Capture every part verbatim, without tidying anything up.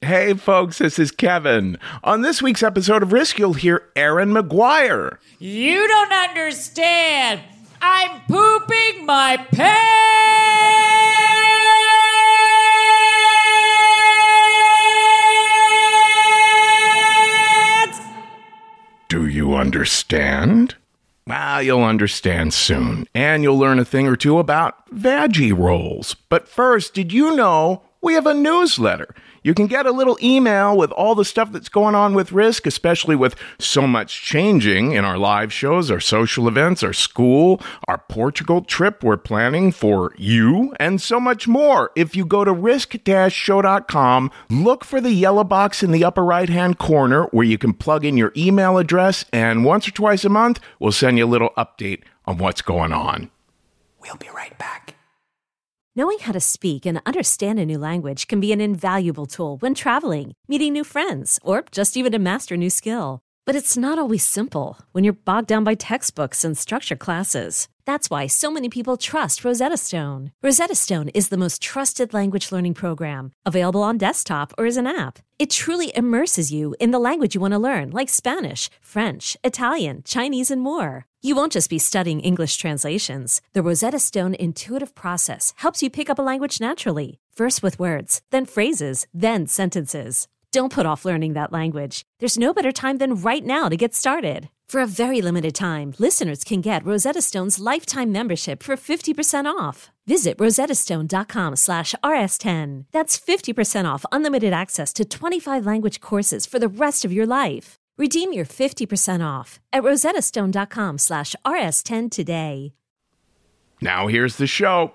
Hey folks, this is Kevin. On this week's episode of Risk, you'll hear Erin Maguire. You don't understand. I'm pooping my pants! Do you understand? Well, you'll understand soon, and you'll learn a thing or two about veggie rolls. But first, did you know we have a newsletter? You can get a little email with all the stuff that's going on with Risk, especially with so much changing in our live shows, our social events, our school, our Portugal trip we're planning for you, and so much more. If you go to risk dash show dot com, look for the yellow box in the upper right-hand corner where you can plug in your email address, and once or twice a month, we'll send you a little update on what's going on. We'll be right back. Knowing how to speak and understand a new language can be an invaluable tool when traveling, meeting new friends, or just even to master a new skill. But it's not always simple when you're bogged down by textbooks and structured classes. That's why so many people trust Rosetta Stone. Rosetta Stone is the most trusted language learning program, available on desktop or as an app. It truly immerses you in the language you want to learn, like Spanish, French, Italian, Chinese, and more. You won't just be studying English translations. The Rosetta Stone intuitive process helps you pick up a language naturally, first with words, then phrases, then sentences. Don't put off learning that language. There's no better time than right now to get started. For a very limited time, listeners can get Rosetta Stone's lifetime membership for fifty percent off. Visit rosettastone.com slash rs10. That's fifty percent off unlimited access to twenty-five language courses for the rest of your life. Redeem your fifty percent off at rosettastone.com slash rs10 today. Now here's the show.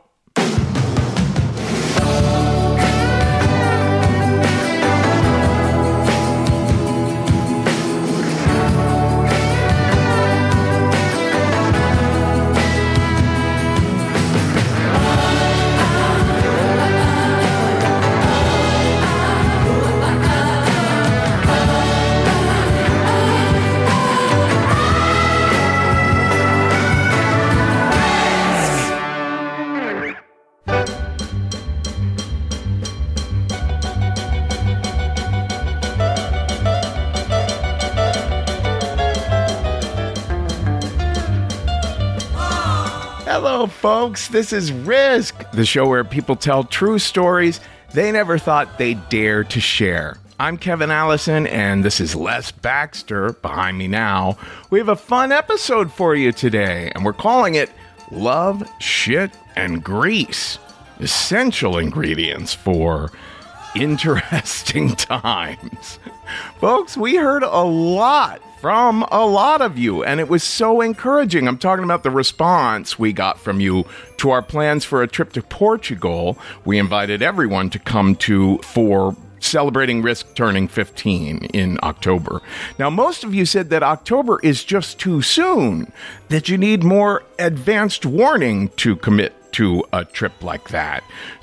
Hello, folks. This is Risk, the show where people tell true stories they never thought they'd dare to share. I'm Kevin Allison, and this is Les Baxter behind me now. We have a fun episode for you today, and we're calling it Love, Shit, and Grease. Essential ingredients for interesting times. Folks, we heard a lot from a lot of you, and it was so encouraging. I'm talking about the response we got from you to our plans for a trip to Portugal. We invited everyone to come to for celebrating Risk turning fifteen in October. Now, most of you said that October is just too soon, that you need more advanced warning to commit to a trip like that.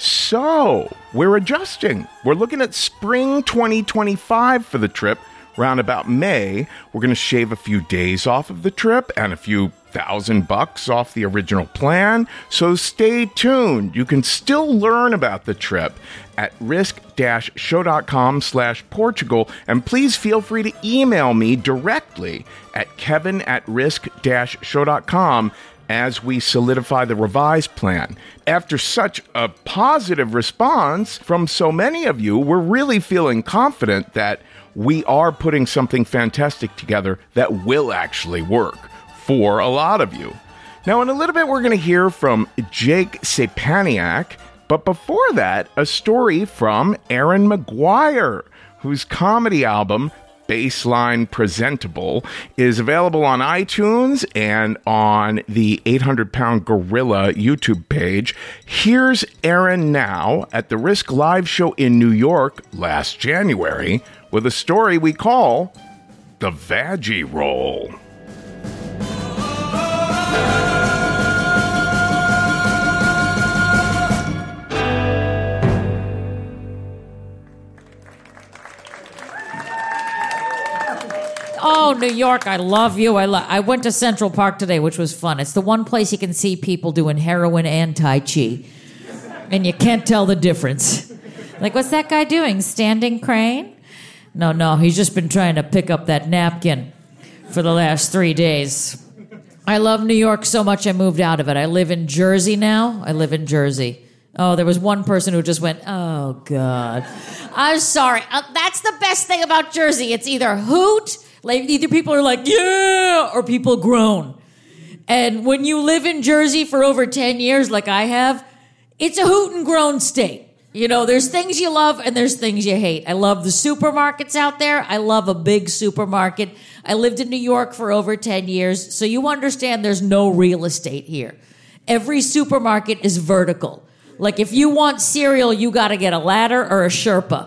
So, we're adjusting. We're looking at spring twenty twenty-five for the trip. Round about May, we're going to shave a few days off of the trip and a few thousand bucks off the original plan. So stay tuned. You can still learn about the trip at risk dash show dot com slash Portugal. And please feel free to email me directly at kevin at risk dash show dot com as we solidify the revised plan. After such a positive response from so many of you, we're really feeling confident that we are putting something fantastic together that will actually work for a lot of you. Now, in a little bit, we're going to hear from Jake Sapaniak, but before that, a story from Erin Maguire, whose comedy album, Baseline Presentable, is available on iTunes and on the eight hundred pound Gorilla YouTube page. Here's Erin now at the Risk Live show in New York last January with a story we call The Veggie Roll. Oh, New York, I love you. I, lo- I went to Central Park today, which was fun. It's the one place you can see people doing heroin and Tai Chi. And you can't tell the difference. Like, what's that guy doing? Standing crane? No, no, he's just been trying to pick up that napkin for the last three days. I love New York so much I moved out of it. I live in Jersey now. I live in Jersey. Oh, there was one person who just went, oh, God. I'm sorry. Uh, that's the best thing about Jersey. It's either hoot, like either people are like, yeah, or people groan. And when you live in Jersey for over ten years, like I have, it's a hoot and groan state. You know, there's things you love and there's things you hate. I love the supermarkets out there. I love a big supermarket. I lived in New York for over ten years, so you understand there's no real estate here. Every supermarket is vertical. Like if you want cereal, you got to get a ladder or a Sherpa.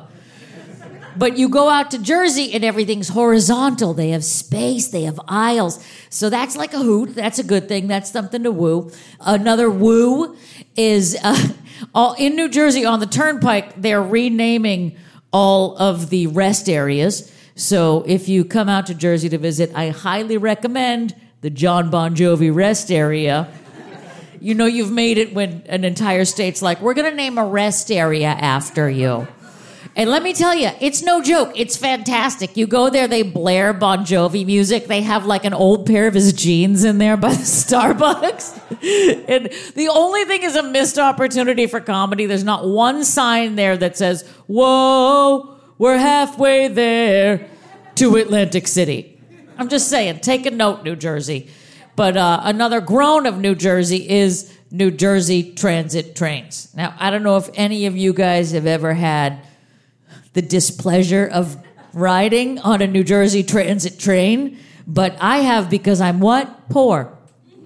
But you go out to Jersey and everything's horizontal. They have space. They have aisles. So that's like a hoot. That's a good thing. That's something to woo. Another woo is uh, all in New Jersey on the Turnpike, they're renaming all of the rest areas. So if you come out to Jersey to visit, I highly recommend the John Bon Jovi rest area. You know you've made it when an entire state's like, we're going to name a rest area after you. And let me tell you, it's no joke. It's fantastic. You go there, they blare Bon Jovi music. They have like an old pair of his jeans in there by the Starbucks. And the only thing is a missed opportunity for comedy. There's not one sign there that says, whoa, we're halfway there to Atlantic City. I'm just saying, take a note, New Jersey. But uh, another groan of New Jersey is New Jersey transit trains. Now, I don't know if any of you guys have ever had the displeasure of riding on a New Jersey transit train, but I have because I'm what? Poor.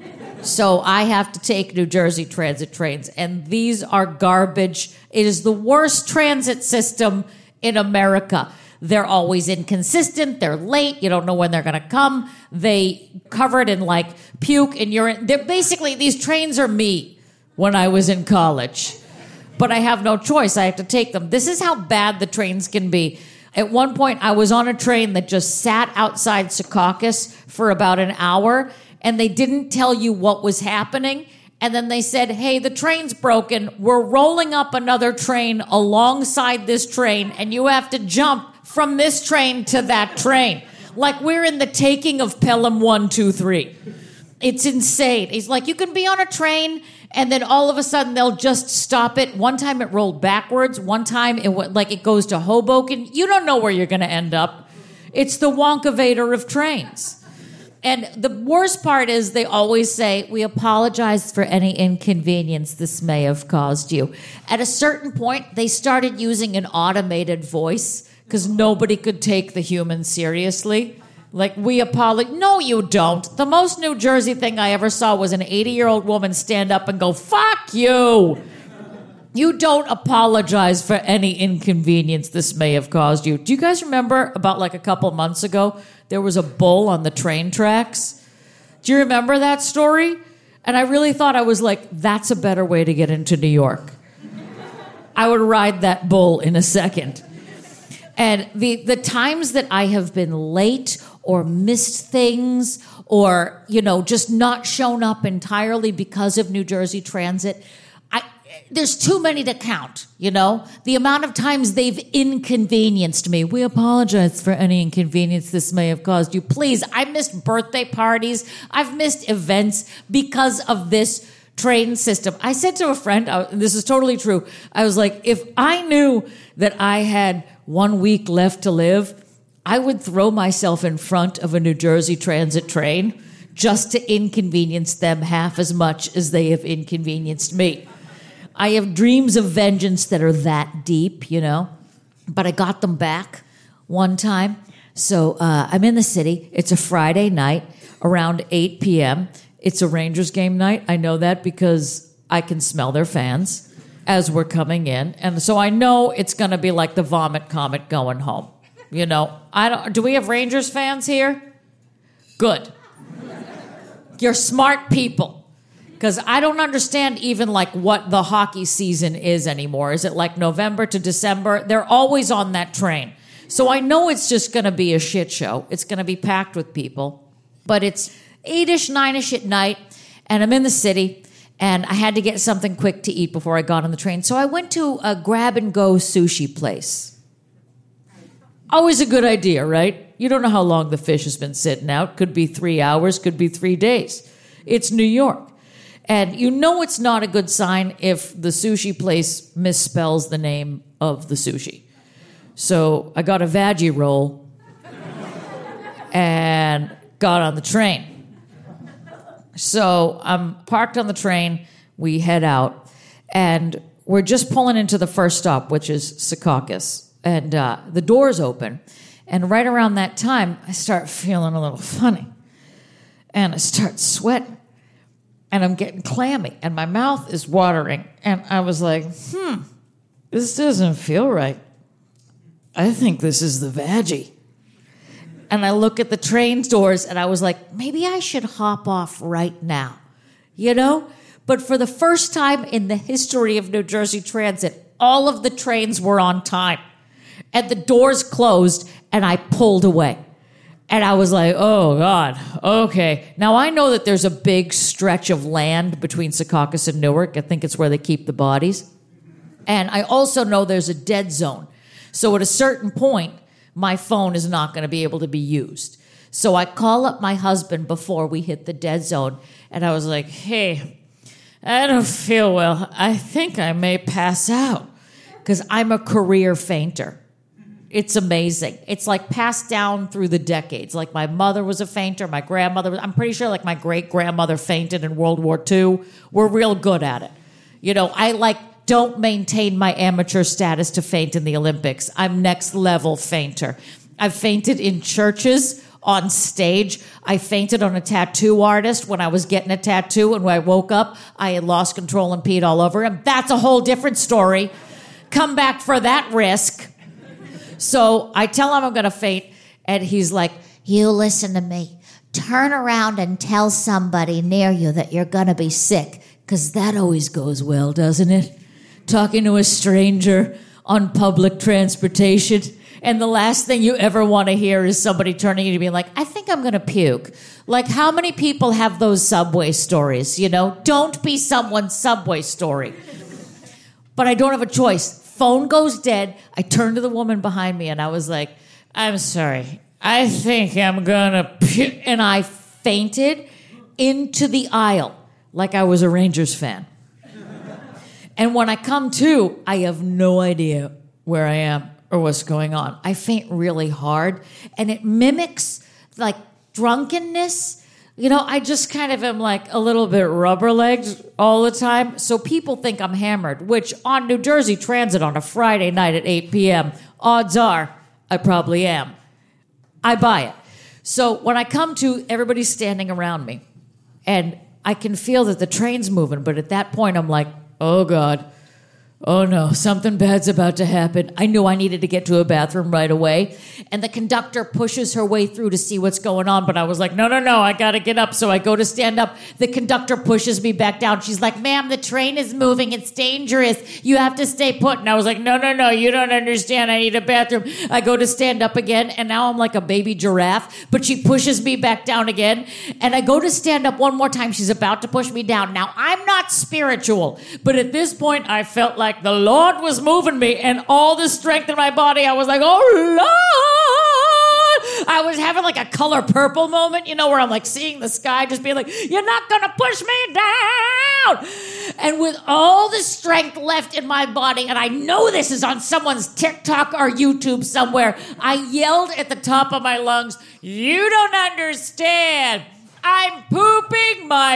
So I have to take New Jersey transit trains, and these are garbage. It is the worst transit system in America. They're always inconsistent. They're late. You don't know when they're going to come. They covered in like puke and urine. They're basically, these trains are me when I was in college. But I have no choice. I have to take them. This is how bad the trains can be. At one point, I was on a train that just sat outside Secaucus for about an hour, and they didn't tell you what was happening. And then they said, hey, the train's broken. We're rolling up another train alongside this train, and you have to jump from this train to that train. Like we're in the taking of Pelham one two three. It's insane. He's like, you can be on a train, and then all of a sudden they'll just stop it. One time it rolled backwards. One time it went, like it goes to Hoboken. You don't know where you're going to end up. It's the Wonkavator of trains. And the worst part is they always say, we apologize for any inconvenience this may have caused you. At a certain point, they started using an automated voice because nobody could take the human seriously. Like, we apologize. No, you don't. The most New Jersey thing I ever saw was an eighty-year-old woman stand up and go, fuck you. You don't apologize for any inconvenience this may have caused you. Do you guys remember about like a couple months ago, there was a bull on the train tracks? Do you remember that story? And I really thought, I was like, that's a better way to get into New York. I would ride that bull in a second. And the, the times that I have been late or missed things or, you know, just not shown up entirely because of New Jersey Transit, I, there's too many to count, you know? The amount of times they've inconvenienced me. We apologize for any inconvenience this may have caused you. Please, I missed birthday parties. I've missed events because of this train system. I said to a friend, uh, and this is totally true, I was like, if I knew that I had one week left to live, I would throw myself in front of a New Jersey Transit train just to inconvenience them half as much as they have inconvenienced me. I have dreams of vengeance that are that deep, you know, but I got them back one time. So uh, I'm in the city. It's a Friday night around eight p.m. It's a Rangers game night. I know that because I can smell their fans as we're coming in. And so I know it's going to be like the vomit comet going home. You know, I don't. Do we have Rangers fans here? Good. You're smart people. Because I don't understand even like what the hockey season is anymore. Is it like November to December? They're always on that train. So I know it's just going to be a shit show. It's going to be packed with people. But it's eight-ish, nine-ish at night, and I'm in the city, And I had to get something quick to eat before I got on the train. So I went to a grab-and-go sushi place. Always a good idea, right? You don't know how long the fish has been sitting out. Could be three hours, could be three days. It's New York. And you know it's not a good sign if the sushi place misspells the name of the sushi. So I got a veggie roll and got on the train. So I'm parked on the train, we head out, and we're just pulling into the first stop, which is Secaucus. And uh, the doors open, and right around that time, I start feeling a little funny. And I start sweating, and I'm getting clammy, and my mouth is watering. And I was like, hmm, this doesn't feel right. I think this is the veggie. And I look at the train doors, and I was like, maybe I should hop off right now, you know? But for the first time in the history of New Jersey Transit, all of the trains were on time. And the doors closed, and I pulled away. And I was like, oh, God, okay. Now, I know that there's a big stretch of land between Secaucus and Newark. I think it's where they keep the bodies. And I also know there's a dead zone. So at a certain point, my phone is not going to be able to be used. So I call up my husband before we hit the dead zone, and I was like, hey, I don't feel well. I think I may pass out because I'm a career fainter. It's amazing. It's like passed down through the decades. Like my mother was a fainter, my grandmother was, I'm pretty sure like my great-grandmother fainted in World War Two. We're real good at it. You know, I like don't maintain my amateur status to faint in the Olympics. I'm next level fainter. I've fainted in churches, on stage. I fainted on a tattoo artist when I was getting a tattoo, and when I woke up, I had lost control and peed all over him. That's a whole different story. Come back for that risk. So I tell him I'm going to faint, and he's like, you listen to me. Turn around and tell somebody near you that you're going to be sick, because that always goes well, doesn't it? Talking to a stranger on public transportation, and the last thing you ever want to hear is somebody turning to you and being like, I think I'm going to puke. Like, how many people have those subway stories, you know? Don't be someone's subway story. But I don't have a choice. Phone goes dead. I turn to the woman behind me, and I was like, I'm sorry. I think I'm going to puke. And I fainted into the aisle like I was a Rangers fan. And when I come to, I have no idea where I am or what's going on. I faint really hard, and it mimics like drunkenness. You know, I just kind of am like a little bit rubber-legged all the time. So people think I'm hammered, which on New Jersey Transit on a Friday night at eight p.m., odds are I probably am. I buy it. So when I come to, everybody's standing around me, and I can feel that the train's moving, but at that point I'm like, oh, God. Oh, no, something bad's about to happen. I knew I needed to get to a bathroom right away. And the conductor pushes her way through to see what's going on. But I was like, no, no, no, I got to get up. So I go to stand up. The conductor pushes me back down. She's like, ma'am, the train is moving. It's dangerous. You have to stay put. And I was like, no, no, no, you don't understand. I need a bathroom. I go to stand up again. And now I'm like a baby giraffe. But she pushes me back down again. And I go to stand up one more time. She's about to push me down. Now, I'm not spiritual. But at this point, I felt like the Lord was moving me, and all the strength in my body, I was like, oh, Lord! I was having like a Color Purple moment, you know, where I'm like seeing the sky, just being like, you're not going to push me down! And with all the strength left in my body, and I know this is on someone's TikTok or YouTube somewhere, I yelled at the top of my lungs, you don't understand! I'm pooping my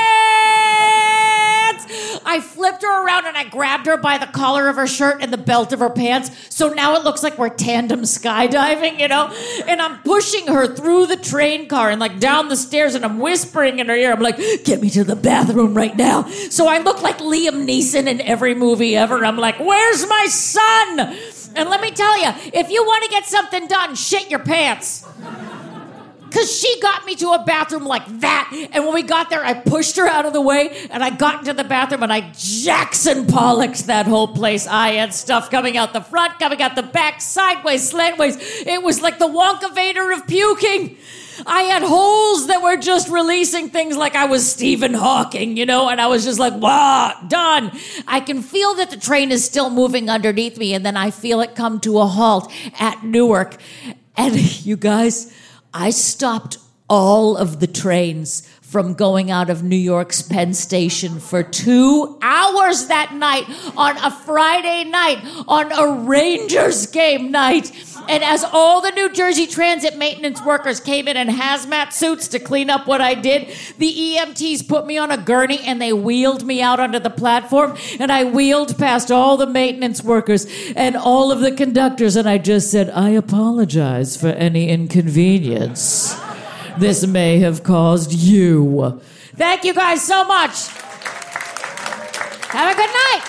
pants! I flipped her around and I grabbed her by the collar of her shirt and the belt of her pants. So now it looks like we're tandem skydiving, you know? And I'm pushing her through the train car and like down the stairs, and I'm whispering in her ear. I'm like, get me to the bathroom right now. So I look like Liam Neeson in every movie ever. I'm like, where's my son? And let me tell you, if you want to get something done, shit your pants. Because she got me to a bathroom like that. And when we got there, I pushed her out of the way, and I got into the bathroom, and I Jackson Pollocked that whole place. I had stuff coming out the front, coming out the back, sideways, slantways. It was like the Wonka Vader of puking. I had holes that were just releasing things like I was Stephen Hawking, you know, and I was just like, wow, done. I can feel that the train is still moving underneath me, and then I feel it come to a halt at Newark. And you guys, I stopped all of the trains from going out of New York's Penn Station for two hours that night on a Friday night, on a Rangers game night. And as all the New Jersey Transit maintenance workers came in in hazmat suits to clean up what I did, the E M Ts put me on a gurney and they wheeled me out onto the platform, and I wheeled past all the maintenance workers and all of the conductors, and I just said, I apologize for any inconvenience this may have caused you. Thank you guys so much. Have a good night.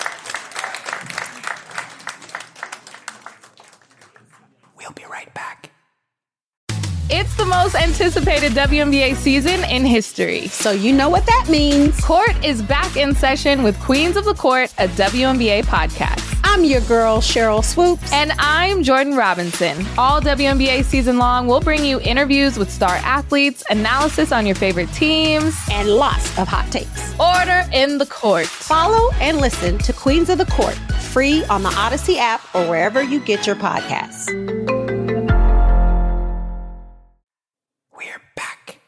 We'll be right back. It's the most anticipated W N B A season in history. So you know what that means. Court is back in session with Queens of the Court, a W N B A podcast. I'm your girl, Cheryl Swoops. And I'm Jordan Robinson. All W N B A season long, we'll bring you interviews with star athletes, analysis on your favorite teams, and lots of hot takes. Order in the court. Follow and listen to Queens of the Court, free on the Odyssey app or wherever you get your podcasts. We're back.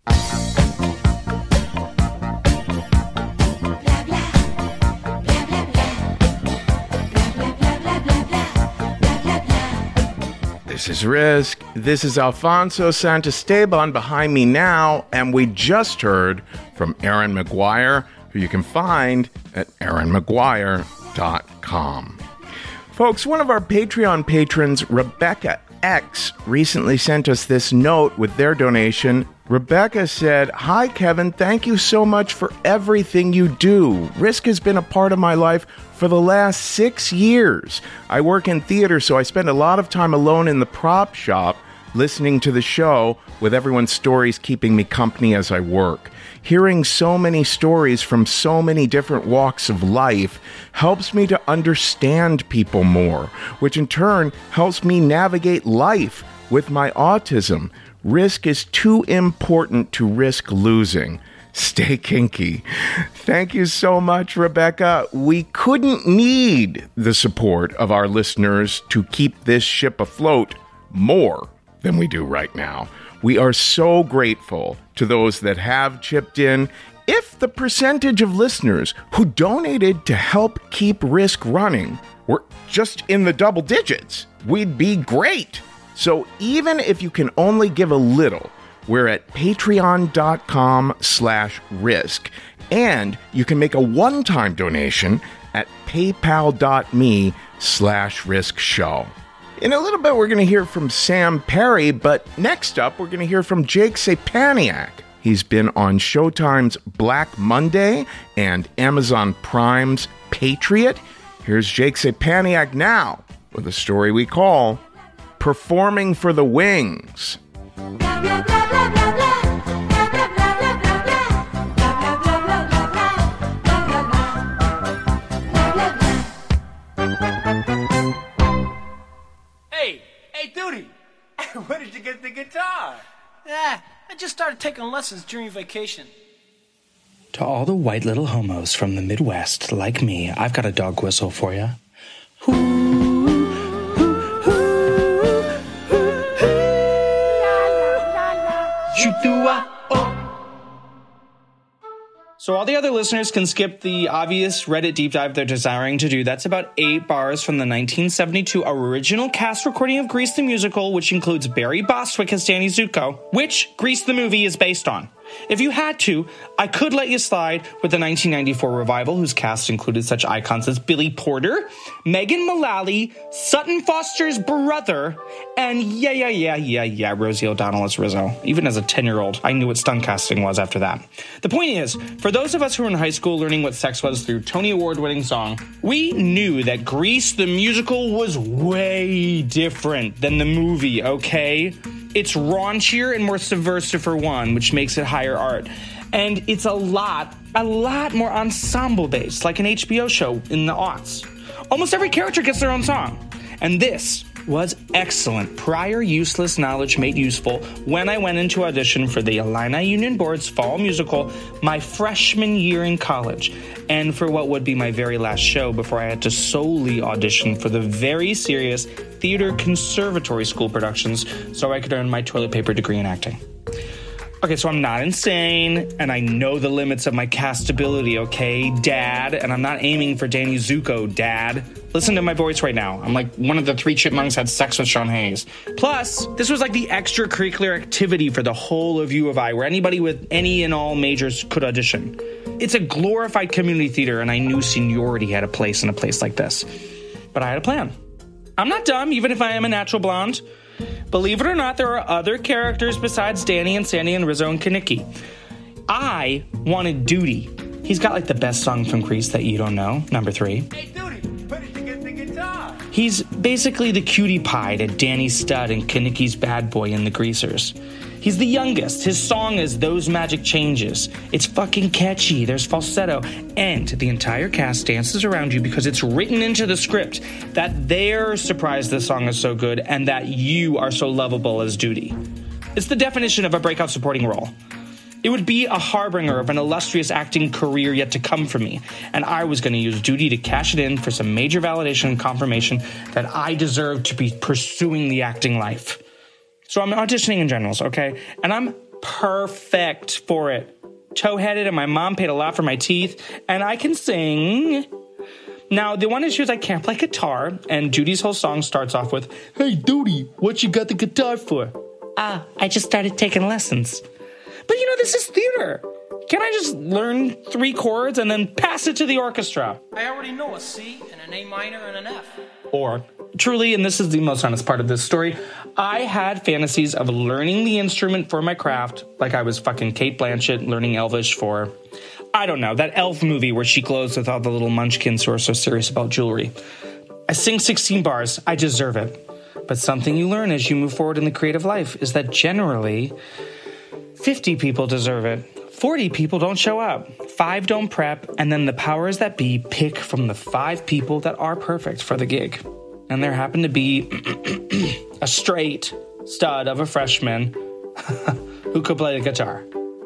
This is Risk. This is Alfonso Santisteban behind me now, and we just heard from Aaron McGuire, who you can find at aaron mcguire dot com. Folks, one of our Patreon patrons, Rebecca X, recently sent us this note with their donation. Rebecca said, "Hi, Kevin. Thank you so much for everything you do. Risk has been a part of my life for the last six years. I work in theater, so I spend a lot of time alone in the prop shop listening to the show, with everyone's stories keeping me company as I work. Hearing so many stories from so many different walks of life helps me to understand people more, which in turn helps me navigate life with my autism. Risk is too important to risk losing. Stay kinky." Thank you so much, Rebecca. We couldn't need the support of our listeners to keep this ship afloat more than we do right now. We are so grateful to those that have chipped in. If the percentage of listeners who donated to help keep Risk running were just in the double digits, we'd be great. So even if you can only give a little, we're at patreon.com slash risk. And you can make a one-time donation at paypal.me slash risk show. In a little bit, we're going to hear from Sam Perry, but next up, we're going to hear from Jake Sapaniak. He's been on Showtime's Black Monday and Amazon Prime's Patriot. Here's Jake Sapaniak now with a story we call Performing for the Wings. Hey, hey, Duty, where did you get the guitar? Yeah, I just started taking lessons during vacation. To all the white little homos from the Midwest like me, I've got a dog whistle for you. So all the other listeners can skip the obvious Reddit deep dive they're desiring to do. That's about eight bars from the nineteen seventy-two original cast recording of Grease the Musical, which includes Barry Bostwick as Danny Zuko, which Grease the movie is based on. If you had to, I could let you slide with the nineteen ninety-four revival, whose cast included such icons as Billy Porter, Megan Mullally, Sutton Foster's brother, and yeah, yeah, yeah, yeah, yeah, Rosie O'Donnell as Rizzo. Even as a ten-year-old, I knew what stunt casting was after that. The point is, for those of us who were in high school learning what sex was through Tony Award-winning song, we knew that Grease the Musical was way different than the movie, okay? It's raunchier and more subversive for one, which makes it higher art. And it's a lot, a lot more ensemble-based, like an H B O show in the aughts. Almost every character gets their own song. And this was excellent. Prior useless knowledge made useful when I went into audition for the Illini Union Board's fall musical my freshman year in college, and for what would be my very last show before I had to solely audition for the very serious theater conservatory school productions so I could earn my toilet paper degree in acting. Okay, so I'm not insane, and I know the limits of my castability, okay, Dad? And I'm not aiming for Danny Zuko, Dad. Listen to my voice right now. I'm like one of the three chipmunks had sex with Sean Hayes. Plus, this was like the extracurricular activity for the whole of U of I, where anybody with any and all majors could audition. It's a glorified community theater, and I knew seniority had a place in a place like this. But I had a plan. I'm not dumb, even if I am a natural blonde. Believe it or not, there are other characters besides Danny and Sandy and Rizzo and Kaneki. I wanted Duty. He's got like the best song from Grease that you don't know, number three. Hey, Duty, where did you get the guitar? He's basically the cutie pie to Danny's stud and Kaneki's bad boy in The Greasers. He's the youngest. His song is Those Magic Changes. It's fucking catchy. There's falsetto. And the entire cast dances around you because it's written into the script that they're surprised the song is so good and that you are so lovable as Duty. It's the definition of a breakout supporting role. It would be a harbinger of an illustrious acting career yet to come for me, and I was going to use Duty to cash it in for some major validation and confirmation that I deserve to be pursuing the acting life. So I'm auditioning in generals, okay? And I'm perfect for it. Toe-headed, and my mom paid a lot for my teeth, and I can sing. Now, the one issue is I can't play guitar, and Duty's whole song starts off with, "Hey, Duty, what you got the guitar for?" Ah, I just started taking lessons. But you know, this is theater. Can't I just learn three chords and then pass it to the orchestra? I already know a C and an A minor and an F. Or, truly, and this is the most honest part of this story, I had fantasies of learning the instrument for my craft like I was fucking Cate Blanchett learning Elvish for, I don't know, that elf movie where she glows with all the little munchkins who are so serious about jewelry. I sing sixteen bars. I deserve it. But something you learn as you move forward in the creative life is that generally, fifty people deserve it. forty people don't show up. Five don't prep, and then the powers that be pick from the five people that are perfect for the gig. And there happened to be a straight stud of a freshman who could play the guitar.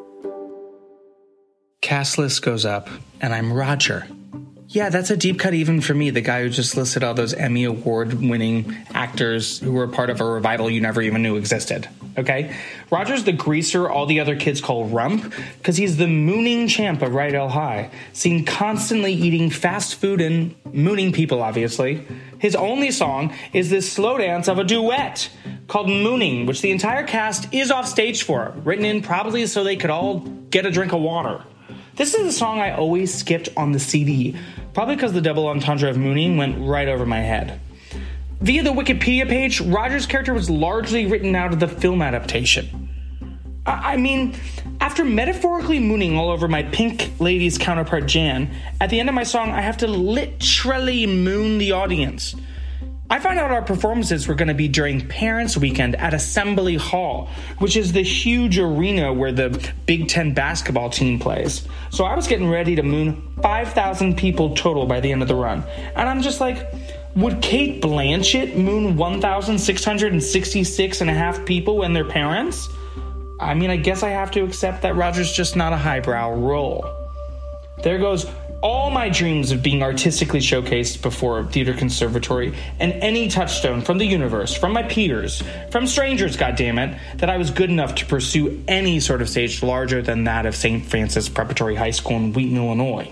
Cast list goes up, and I'm Roger. Yeah, that's a deep cut even for me, the guy who just listed all those Emmy Award-winning actors who were part of a revival you never even knew existed, okay? Roger's the greaser all the other kids call Rump, because he's the mooning champ of Rydell High, seen constantly eating fast food and mooning people, obviously. His only song is this slow dance of a duet called Mooning, which the entire cast is off stage for, written in probably so they could all get a drink of water. This is the song I always skipped on the C D, probably because the double entendre of mooning went right over my head. Via the Wikipedia page, Roger's character was largely written out of the film adaptation. I, I mean, after metaphorically mooning all over my pink lady's counterpart Jan, at the end of my song, I have to literally moon the audience. I found out our performances were going to be during Parents' Weekend at Assembly Hall, which is the huge arena where the Big Ten basketball team plays. So I was getting ready to moon five thousand people total by the end of the run. And I'm just like, would Cate Blanchett moon one thousand six hundred sixty-six and a half people and their parents? I mean, I guess I have to accept that Roger's just not a highbrow role. There goes all my dreams of being artistically showcased before theater conservatory, and any touchstone from the universe, from my peers, from strangers, goddammit, that I was good enough to pursue any sort of stage larger than that of Saint Francis Preparatory High School in Wheaton, Illinois.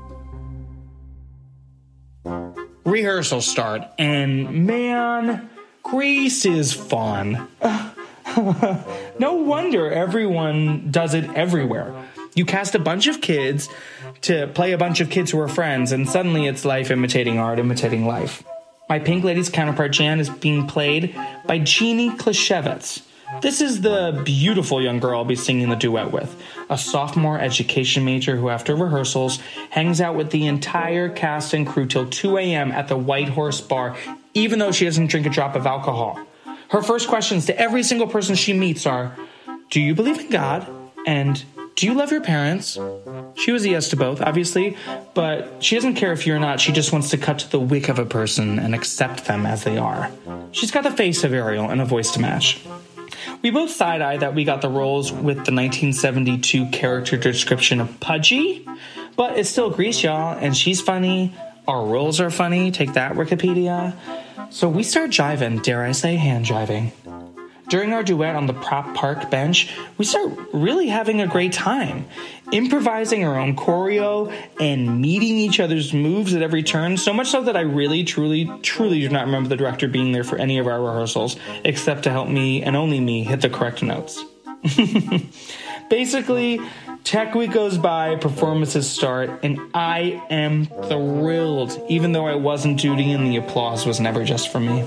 Rehearsals start, and man, Grease is fun. No wonder everyone does it everywhere. You cast a bunch of kids to play a bunch of kids who are friends, and suddenly it's life imitating art, imitating life. My Pink Lady's counterpart, Jan, is being played by Jeannie Klashevitz. This is the beautiful young girl I'll be singing the duet with, a sophomore education major who, after rehearsals, hangs out with the entire cast and crew till two a.m. at the White Horse Bar, even though she doesn't drink a drop of alcohol. Her first questions to every single person she meets are, "Do you believe in God?" and do you love your parents? She was a yes to both, obviously, but she doesn't care if you're not. She just wants to cut to the wick of a person and accept them as they are. She's got the face of Ariel and a voice to match. We both side-eyed that we got the roles with the nineteen seventy-two character description of Pudgy, but it's still Grease, y'all, and she's funny. Our roles are funny. Take that, Wikipedia. So we start jiving, dare I say hand jiving. During our duet on the prop park bench, we start really having a great time, improvising our own choreo and meeting each other's moves at every turn, so much so that I really, truly, truly do not remember the director being there for any of our rehearsals, except to help me, and only me, hit the correct notes. Basically, Tech Week goes by, performances start, and I am thrilled, even though I wasn't duty and the applause was never just for me.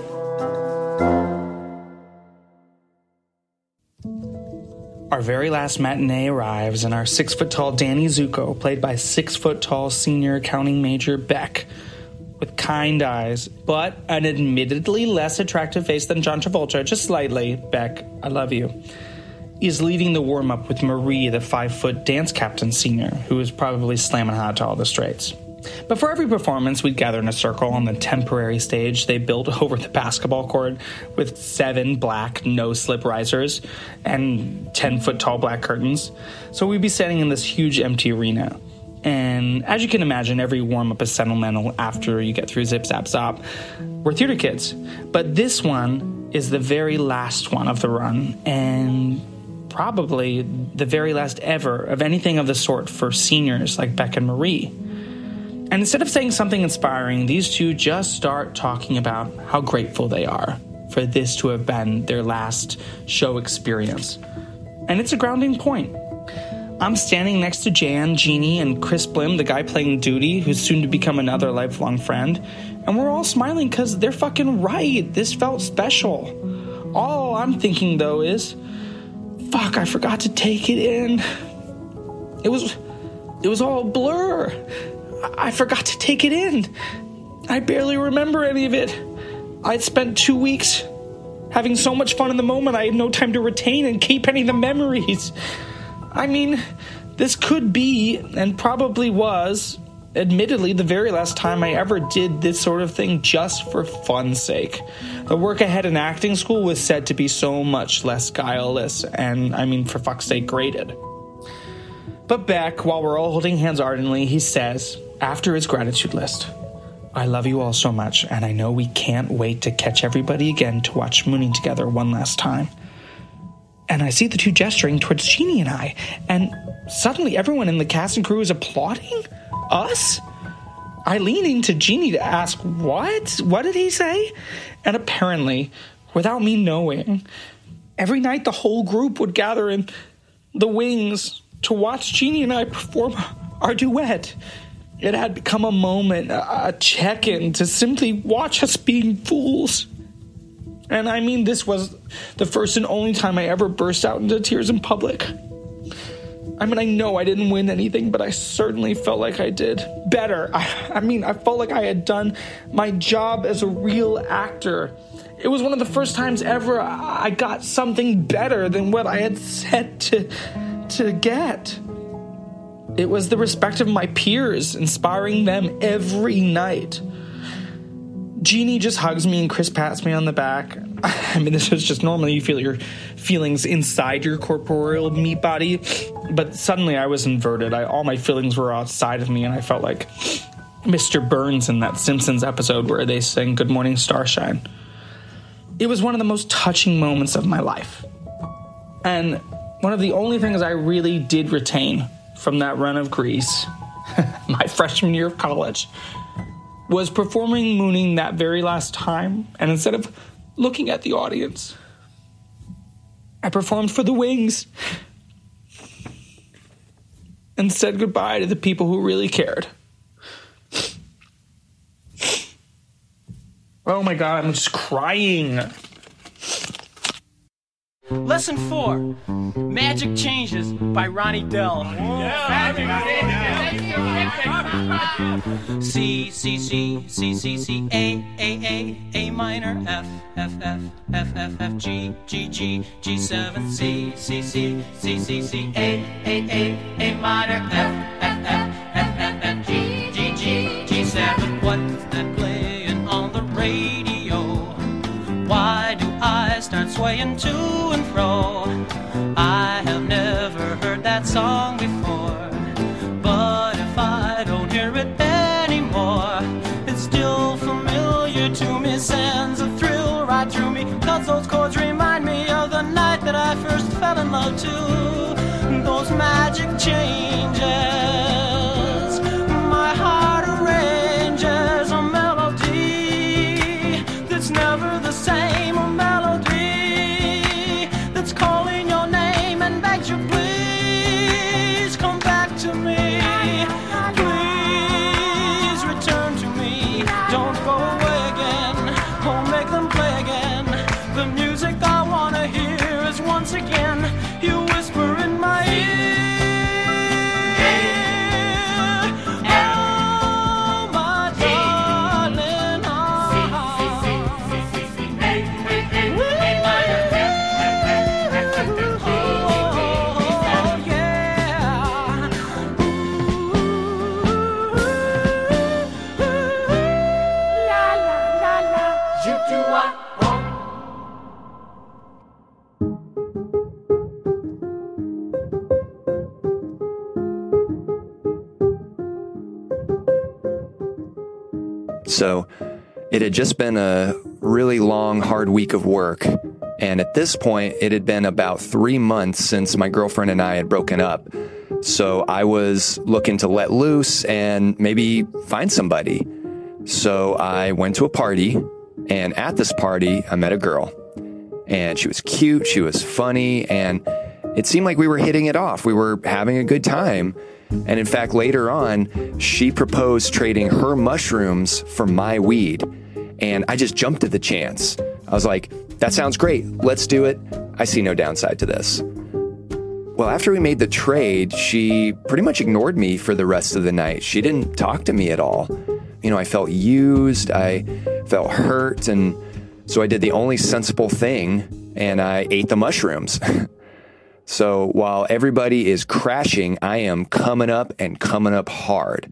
Our very last matinee arrives, and our six-foot-tall Danny Zuko, played by six-foot-tall senior accounting major Beck, with kind eyes, but an admittedly less attractive face than John Travolta, just slightly, Beck, I love you, is leading the warm-up with Marie, the five-foot dance captain senior, who is probably slamming hot to all the straights. Before every performance, we'd gather in a circle on the temporary stage they built over the basketball court with seven black no-slip risers and ten-foot-tall black curtains. So we'd be standing in this huge empty arena. And as you can imagine, every warm-up is sentimental after you get through Zip Zap Zop. We're theater kids. But this one is the very last one of the run, and probably the very last ever of anything of the sort for seniors like Beck and Marie. And instead of saying something inspiring, these two just start talking about how grateful they are for this to have been their last show experience. And it's a grounding point. I'm standing next to Jan, Jeannie, and Chris Blim, the guy playing Duty, who's soon to become another lifelong friend. And we're all smiling because they're fucking right. This felt special. All I'm thinking, though, is, fuck, I forgot to take it in. It was, it was all a blur. I forgot to take it in. I barely remember any of it. I'd spent two weeks having so much fun in the moment, I had no time to retain and keep any of the memories. I mean, this could be, and probably was, admittedly, the very last time I ever did this sort of thing just for fun's sake. The work ahead in acting school was said to be so much less guileless, and, I mean, for fuck's sake, graded. But Beck, while we're all holding hands ardently, he says, after his gratitude list, I love you all so much, and I know we can't wait to catch everybody again to watch Mooning together one last time. And I see the two gesturing towards Jeannie and I, and suddenly everyone in the cast and crew is applauding us? I lean into Jeannie to ask, what? What did he say? And apparently, without me knowing, every night the whole group would gather in the wings to watch Jeannie and I perform our duet. It had become a moment, a check-in, to simply watch us being fools. And I mean, this was the first and only time I ever burst out into tears in public. I mean, I know I didn't win anything, but I certainly felt like I did better. I, I mean, I felt like I had done my job as a real actor. It was one of the first times ever I got something better than what I had set to, to get. It was the respect of my peers, inspiring them every night. Jeannie just hugs me and Chris pats me on the back. I mean, this is just normally you feel your feelings inside your corporeal meat body, but suddenly I was inverted. I, all my feelings were outside of me, and I felt like Mister Burns in that Simpsons episode where they sang Good Morning Starshine. It was one of the most touching moments of my life. And one of the only things I really did retain from that run of Grease, my freshman year of college, was performing Mooning that very last time, and instead of looking at the audience, I performed for the wings and said goodbye to the people who really cared. Oh my God, I'm just crying. Lesson four, Magic Changes by Ronnie Dell. C, C, C, C, C, C, A, A, A, A minor, F, F, F, F, F, F, G, G, G, G seven, C, C, C, C, C, C, A, A, A, A minor, F, F, F, F, F, F, G, G, G, G seven. What's that playing on the radio? Why do I start swaying to and fro? I have never heard that song before, but if I don't hear it anymore, it's still familiar to me, sends a thrill right through me, cause those chords remind me of the night that I first fell in love to those magic changes. My heart arranges a melody that's never the same, a melody that's calling your name and begs you, please come back to me, please return to me, don't go away again, oh make them play again, the music I wanna hear is once again, you whisper in my ear. So it had just been a really long, hard week of work. And at this point, it had been about three months since my girlfriend and I had broken up. So I was looking to let loose and maybe find somebody. So I went to a party, and at this party, I met a girl. And she was cute, she was funny, and it seemed like we were hitting it off. We were having a good time. And in fact, later on, she proposed trading her mushrooms for my weed. And I just jumped at the chance. I was like, that sounds great. Let's do it. I see no downside to this. Well, after we made the trade, she pretty much ignored me for the rest of the night. She didn't talk to me at all. You know, I felt used. I felt hurt. And so I did the only sensible thing, and I ate the mushrooms. So while everybody is crashing, I am coming up and coming up hard.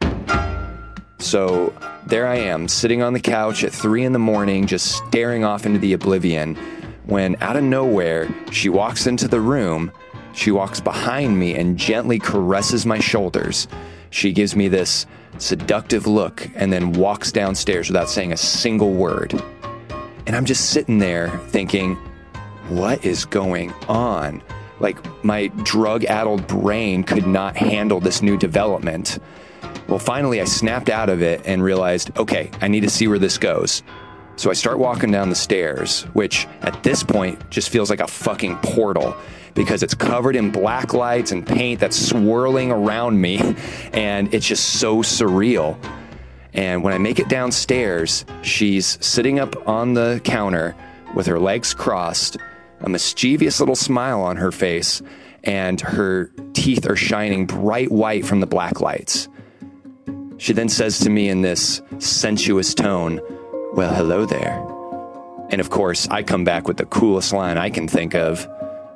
So there I am, sitting on the couch at three in the morning, just staring off into the oblivion, when out of nowhere, she walks into the room. She walks behind me and gently caresses my shoulders. She gives me this seductive look and then walks downstairs without saying a single word. And I'm just sitting there thinking, what is going on? Like, my drug-addled brain could not handle this new development. Well, finally, I snapped out of it and realized, okay, I need to see where this goes. So I start walking down the stairs, which at this point just feels like a fucking portal because it's covered in black lights and paint that's swirling around me, and it's just so surreal. And when I make it downstairs, she's sitting up on the counter with her legs crossed, a mischievous little smile on her face, and her teeth are shining bright white from the black lights. She then says to me in this sensuous tone, well, hello there. And of course, I come back with the coolest line I can think of.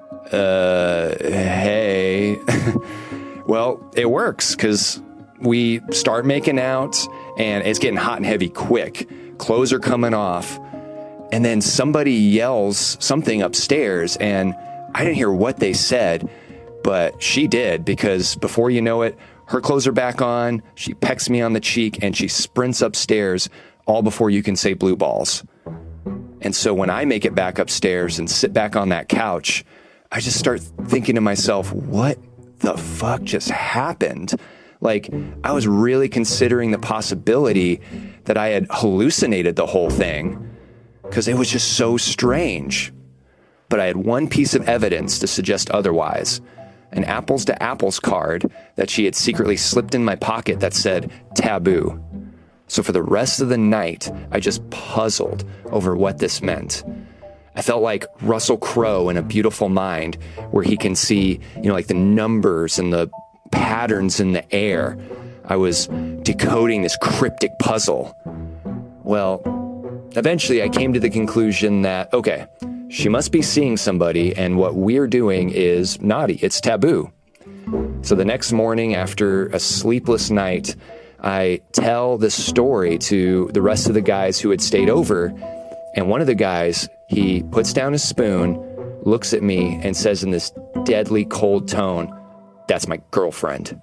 Uh, hey. Well, it works because we start making out and it's getting hot and heavy quick. Clothes are coming off. And then somebody yells something upstairs, and I didn't hear what they said, but she did, because before you know it, her clothes are back on, she pecks me on the cheek, and she sprints upstairs, all before you can say blue balls. And so when I make it back upstairs and sit back on that couch, I just start thinking to myself, what the fuck just happened? Like, I was really considering the possibility that I had hallucinated the whole thing, because it was just so strange. But I had one piece of evidence to suggest otherwise, an apples to apples card that she had secretly slipped in my pocket that said taboo. So for the rest of the night, I just puzzled over what this meant. I felt like Russell Crowe in A Beautiful Mind, where he can see, you know, like the numbers and the patterns in the air. I was decoding this cryptic puzzle. Well, eventually I came to the conclusion that, okay, she must be seeing somebody, and what we're doing is naughty. It's taboo. So the next morning, after a sleepless night, I tell this story to the rest of the guys who had stayed over. And one of the guys, he puts down his spoon, looks at me, and says in this deadly cold tone, "That's my girlfriend."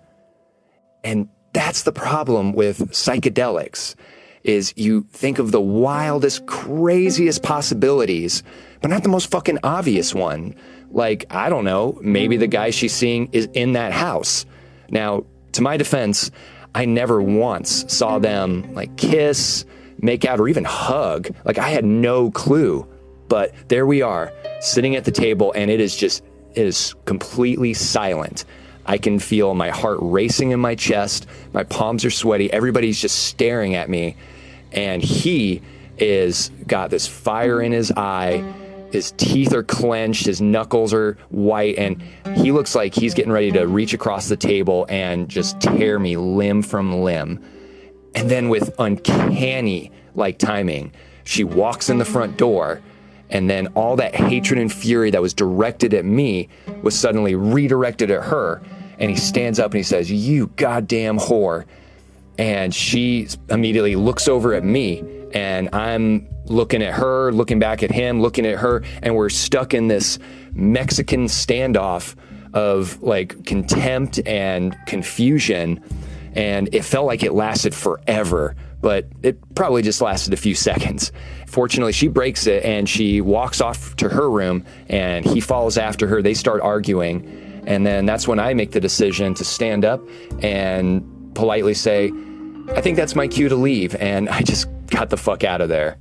And that's the problem with psychedelics, is you think of the wildest, craziest possibilities, but not the most fucking obvious one. Like, I don't know, maybe the guy she's seeing is in that house. Now, to my defense, I never once saw them like kiss, make out, or even hug. Like, I had no clue. But there we are, sitting at the table, and it is just, it is completely silent. I can feel my heart racing in my chest. My palms are sweaty. Everybody's just staring at me. And he is got this fire in his eye. His teeth are clenched. His knuckles are white. And he looks like he's getting ready to reach across the table and just tear me limb from limb. And then with uncanny like timing, she walks in the front door. And then all that hatred and fury that was directed at me was suddenly redirected at her. And he stands up and he says, "You goddamn whore." And she immediately looks over at me, and I'm looking at her, looking back at him, looking at her, and we're stuck in this Mexican standoff of like contempt and confusion. And it felt like it lasted forever, but it probably just lasted a few seconds. Fortunately, she breaks it and she walks off to her room, and he follows after her. They start arguing. And then that's when I make the decision to stand up and politely say, "I think that's my cue to leave." And I just got the fuck out of there.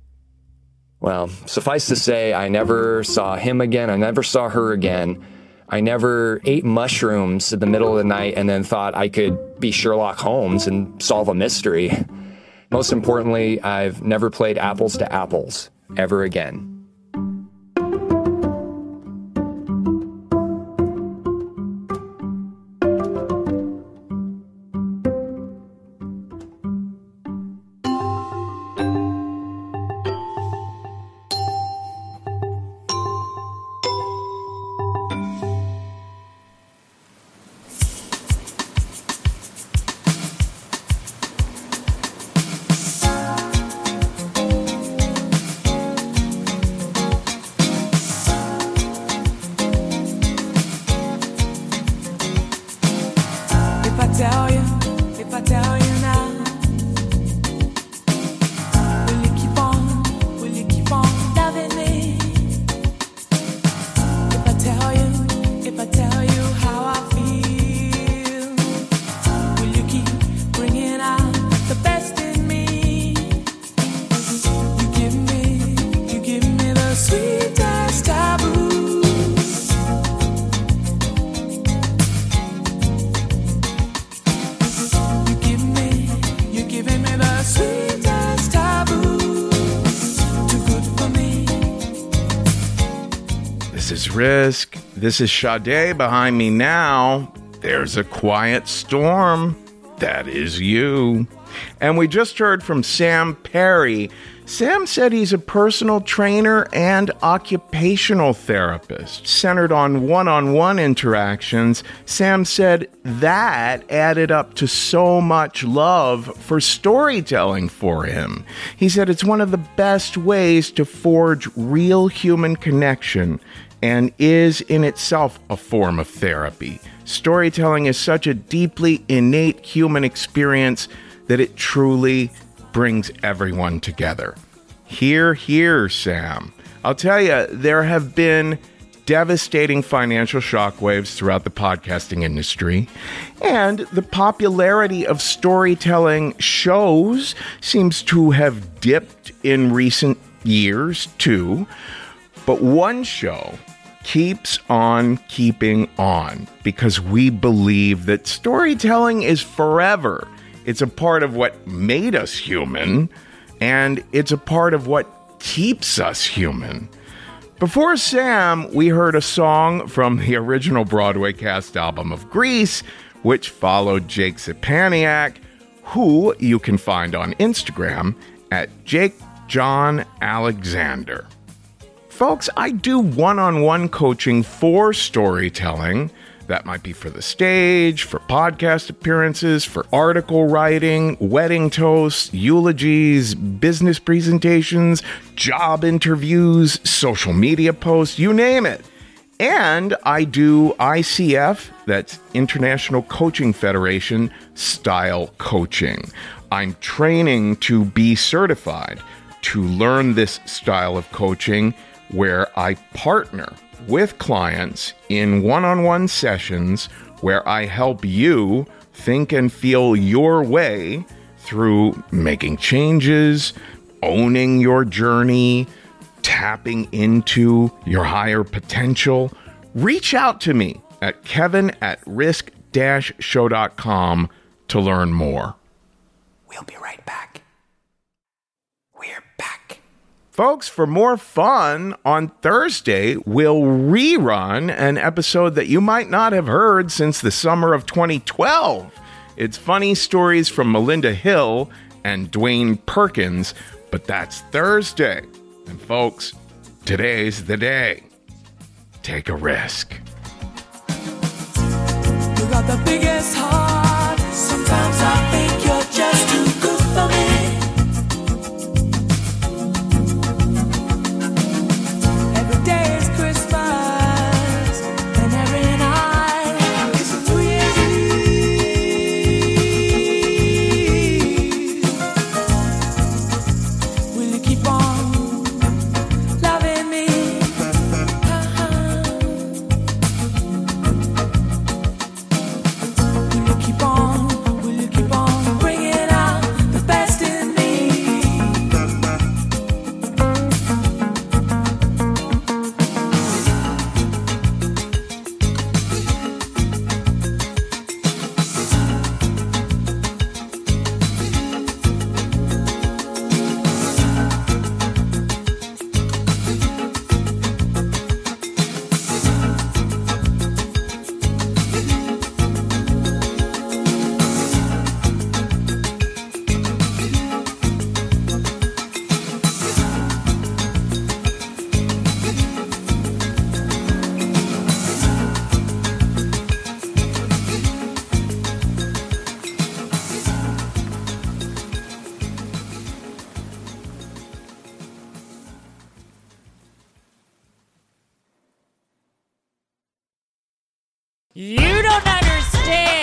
Well, suffice to say, I never saw him again. I never saw her again. I never ate mushrooms in the middle of the night and then thought I could be Sherlock Holmes and solve a mystery. Most importantly, I've never played apples to apples ever again. Risk. This is Sade behind me now. There's a quiet storm. That is you. And we just heard from Sam Perry. Sam said he's a personal trainer and occupational therapist. Centered on one-on-one interactions, Sam said that added up to so much love for storytelling for him. He said it's one of the best ways to forge real human connection, and is in itself a form of therapy. Storytelling is such a deeply innate human experience that it truly brings everyone together. Hear, hear, Sam. I'll tell you, there have been devastating financial shockwaves throughout the podcasting industry, and the popularity of storytelling shows seems to have dipped in recent years, too. But one show keeps on keeping on because we believe that storytelling is forever. It's a part of what made us human, and it's a part of what keeps us human. Before Sam, we heard a song from the original Broadway cast album of Grease, which followed Jake Zapaniak, who you can find on Instagram at Jake John Alexander. Folks, I do one-on-one coaching for storytelling. That might be for the stage, for podcast appearances, for article writing, wedding toasts, eulogies, business presentations, job interviews, social media posts, you name it. And I do I C F, that's International Coaching Federation, style coaching. I'm training to be certified to learn this style of coaching where I partner with clients in one-on-one sessions where I help you think and feel your way through making changes, owning your journey, tapping into your higher potential. Reach out to me at kevin at risk dash show dot com to learn more. We'll be right back. We're back. Folks, for more fun, on Thursday, we'll rerun an episode that you might not have heard since the summer of twenty twelve. It's funny stories from Melinda Hill and Dwayne Perkins, but that's Thursday. And folks, today's the day. Take a risk. You got the biggest heart. Sometimes I think you're just too good for me. You don't understand.